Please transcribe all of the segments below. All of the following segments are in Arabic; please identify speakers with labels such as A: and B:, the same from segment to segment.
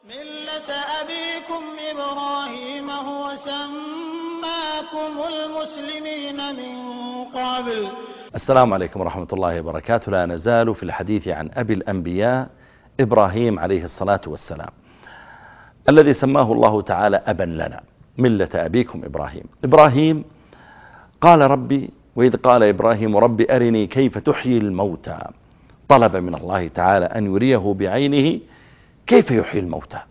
A: ملة أبيكم إبراهيم هو سماكم المسلمين من قبل.
B: السلام عليكم ورحمة الله وبركاته. لا نزال في الحديث عن أبي الأنبياء إبراهيم عليه الصلاة والسلام، الذي سماه الله تعالى أبا لنا، ملة أبيكم إبراهيم. إبراهيم قال ربي، وإذ قال إبراهيم ربي أرني كيف تحيي الموتى، طلب من الله تعالى أن يريه بعينه كيف يحيي الموتى.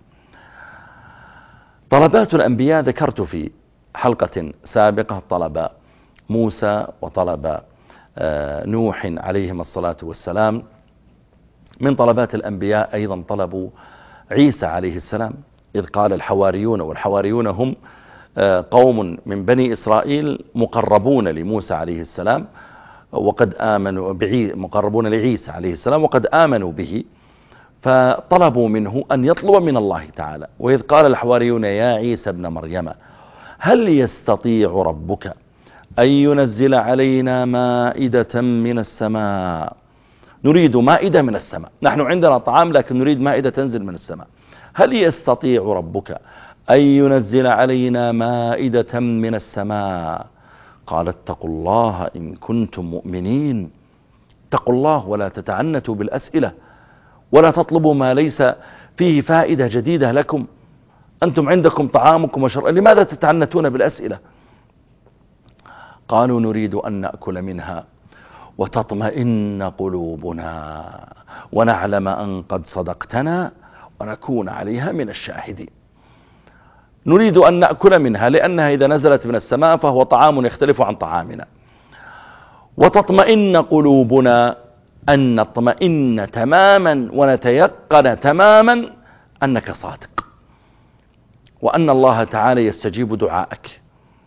B: طلبات الأنبياء ذكرت في حلقة سابقة، طلب موسى وطلب نوح عليهم الصلاة والسلام. من طلبات الأنبياء أيضا طلبوا عيسى عليه السلام، إذ قال الحواريون، والحواريون هم قوم من بني إسرائيل مقربون لموسى عليه السلام، وقد آمنوا مقربون لعيسى عليه السلام وقد آمنوا به، فطلبوا منه أن يطلب من الله تعالى. وإذ قال الحواريون يا عيسى ابن مريم هل يستطيع ربك أن ينزل علينا مائدة من السماء؟ نريد مائدة من السماء، نحن عندنا طعام لكن نريد مائدة تنزل من السماء. هل يستطيع ربك أن ينزل علينا مائدة من السماء؟ قال اتقوا الله إن كنتم مؤمنين. اتقوا الله ولا تتعنتوا بالأسئلة، ولا تطلبوا ما ليس فيه فائدة جديدة لكم. أنتم عندكم طعامكم وشرابكم، لماذا تتعنتون بالأسئلة؟ قالوا نريد أن نأكل منها وتطمئن قلوبنا ونعلم أن قد صدقتنا ونكون عليها من الشاهدين. نريد أن نأكل منها لأنها إذا نزلت من السماء فهو طعام يختلف عن طعامنا. وتطمئن قلوبنا، أن نطمئن تماما ونتيقن تماما أنك صادق، وأن الله تعالى يستجيب دعائك،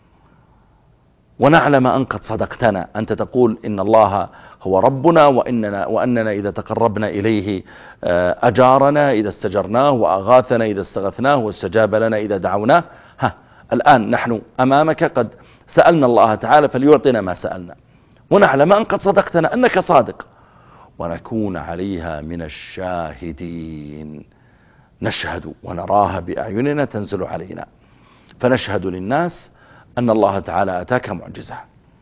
B: ونعلم أن قد صدقتنا. أنت تقول إن الله هو ربنا، وأننا إذا تقربنا إليه أجارنا إذا استجرناه، وأغاثنا إذا استغثناه، واستجاب لنا إذا دعوناه. الآن نحن أمامك قد سألنا الله تعالى فليعطينا ما سألنا، ونعلم أن قد صدقتنا أنك صادق، ونكون عليها من الشاهدين. نشهد ونراها بأعيننا تنزل علينا، فنشهد للناس أن الله تعالى أتاك معجزة.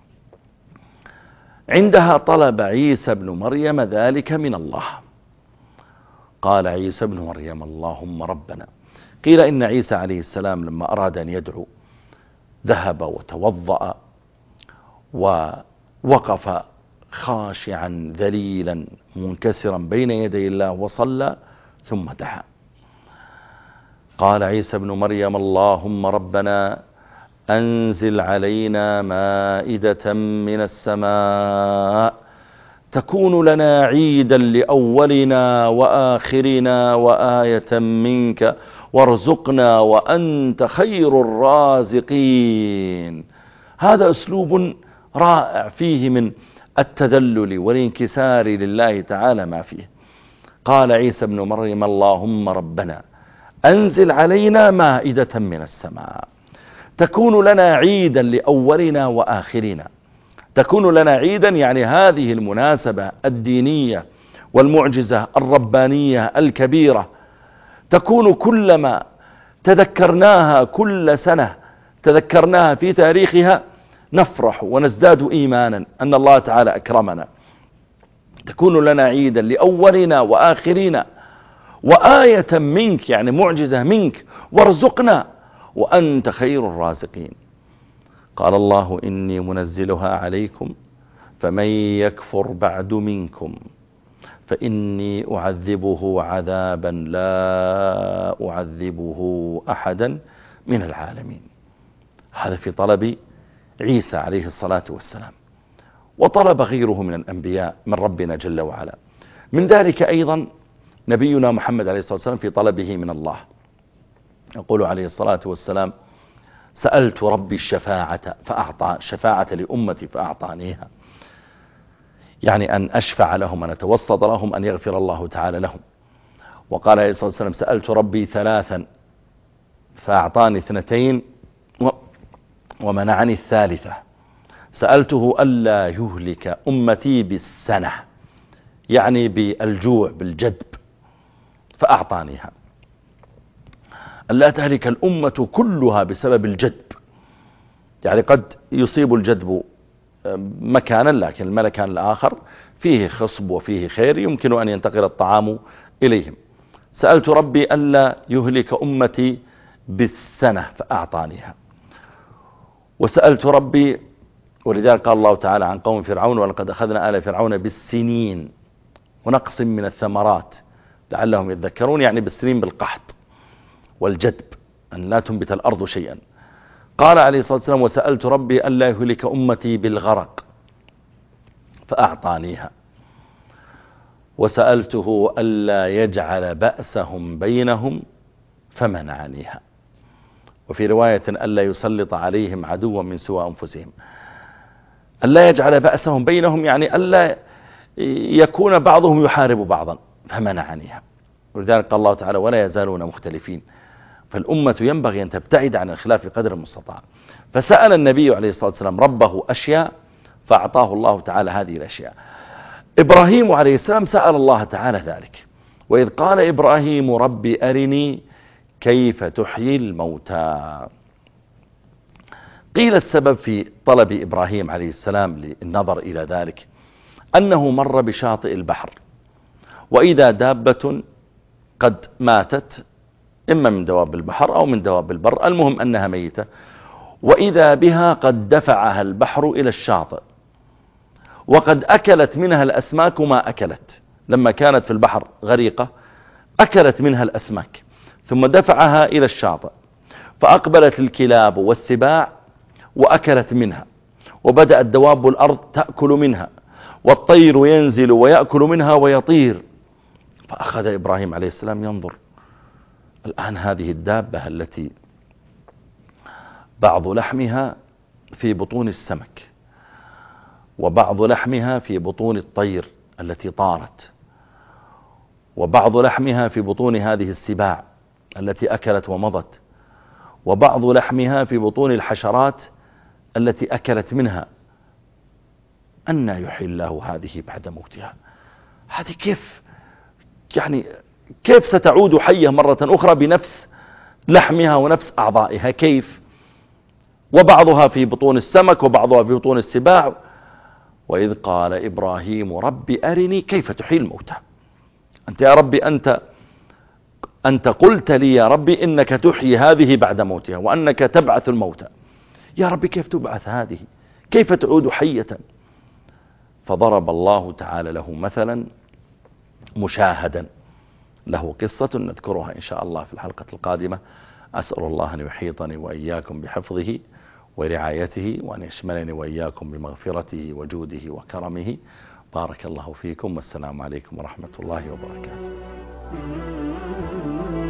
B: عندها طلب عيسى بن مريم ذلك من الله. قال عيسى بن مريم اللهم ربنا. قيل إن عيسى عليه السلام لما أراد أن يدعو ذهب وتوضأ ووقف خاشعا ذليلا منكسرا بين يدي الله وصلى ثم دعا. قال عيسى بن مريم اللهم ربنا أنزل علينا مائدة من السماء تكون لنا عيدا لأولنا وآخرنا وآية منك وارزقنا وأنت خير الرازقين. هذا أسلوب رائع فيه من التذلل والانكسار لله تعالى ما فيه. قال عيسى بن مريم اللهم ربنا أنزل علينا مائدة من السماء تكون لنا عيدا لأولنا وآخرنا. تكون لنا عيدا يعني هذه المناسبة الدينية والمعجزة الربانية الكبيرة تكون كلما تذكرناها كل سنة تذكرناها في تاريخها نفرح ونزداد إيمانا أن الله تعالى أكرمنا. تكون لنا عيدا لأولنا وآخرنا وآية منك يعني معجزة منك، وارزقنا وأنت خير الرازقين. قال الله إني منزلها عليكم فمن يكفر بعد منكم فإني أعذبه عذابا لا أعذبه أحدا من العالمين. هذا في طلب عيسى عليه الصلاة والسلام. وطلب غيره من الأنبياء من ربنا جل وعلا. من ذلك أيضا نبينا محمد عليه الصلاة والسلام في طلبه من الله، يقول عليه الصلاة والسلام سألت ربي الشفاعة فأعطى شفاعة لأمتي فأعطانيها، يعني أن أشفع لهم، أن أتوسط لهم، أن يغفر الله تعالى لهم. وقال عليه الصلاة والسلام سألت ربي ثلاثا فأعطاني اثنتين ومنعني الثالثة. سألته ألا يهلك أمتي بالسنة، يعني بالجوع بالجدب، فأعطانيها. أن لا تهلك الأمة كلها بسبب الجدب. يعني قد يصيب الجدب مكانا، لكن المكان الآخر فيه خصب وفيه خير يمكن أن ينتقل الطعام إليهم. سألت ربي ألا يهلك أمتي بالسنة فأعطانيها. وسألت ربي، ولذلك قال الله تعالى عن قوم فرعون: ولقد أخذنا آل فرعون بالسنين ونقص من الثمرات لعلهم يذكرون، يعني بالسنين بالقحط والجدب، أن لا تنبت الأرض شيئا. قال عليه الصلاة والسلام: وسألت ربي ألا يهلك أمتي بالغرق فأعطانيها. وسألته ألا يجعل بأسهم بينهم فمنعنيها. وفي رواية: ألا يسلط عليهم عدوا من سوى أنفسهم. ألا يجعل بأسهم بينهم يعني ألا يكون بعضهم يحارب بعضا، فمنعنيها. ولذلك قال الله تعالى: ولا يزالون مختلفين. فالأمة ينبغي أن تبتعد عن الخلاف قدر المستطاع. فسأل النبي عليه الصلاة والسلام ربه أشياء فأعطاه الله تعالى هذه الأشياء. إبراهيم عليه السلام سأل الله تعالى ذلك: وإذ قال إبراهيم رب أرني كيف تحيي الموتى. قيل السبب في طلب إبراهيم عليه السلام للنظر إلى ذلك أنه مر بشاطئ البحر، وإذا دابة قد ماتت، إما من دواب البحر أو من دواب البر، المهم أنها ميتة، وإذا بها قد دفعها البحر إلى الشاطئ، وقد أكلت منها الأسماك ما أكلت. لما كانت في البحر غريقة أكلت منها الأسماك، ثم دفعها إلى الشاطئ، فأقبلت الكلاب والسباع وأكلت منها، وبدأت دواب الأرض تأكل منها، والطير ينزل ويأكل منها ويطير. فأخذ إبراهيم عليه السلام ينظر، الآن هذه الدابة التي بعض لحمها في بطون السمك، وبعض لحمها في بطون الطير التي طارت، وبعض لحمها في بطون هذه السباع التي أكلت ومضت، وبعض لحمها في بطون الحشرات التي أكلت منها، أن يحيي الله هذه بعد موتها؟ هذه كيف ستعود حية مرة أخرى بنفس لحمها ونفس أعضائها؟ كيف؟ وبعضها في بطون السمك وبعضها في بطون السباع. وإذ قال إبراهيم رب أرني كيف تحيي الموتى. أنت يا ربي أنت قلت لي يا ربي إنك تحيي هذه بعد موتها، وأنك تبعث الموتى. يا ربي كيف تبعث هذه؟ كيف تعود حية؟ فضرب الله تعالى له مثلا مشاهدا، له قصة نذكرها إن شاء الله في الحلقة القادمة. أسأل الله أن يحيطني وإياكم بحفظه ورعايته، وأن يشملني وإياكم بمغفرته وجوده وكرمه. بارك الله فيكم، والسلام عليكم ورحمة الله وبركاته.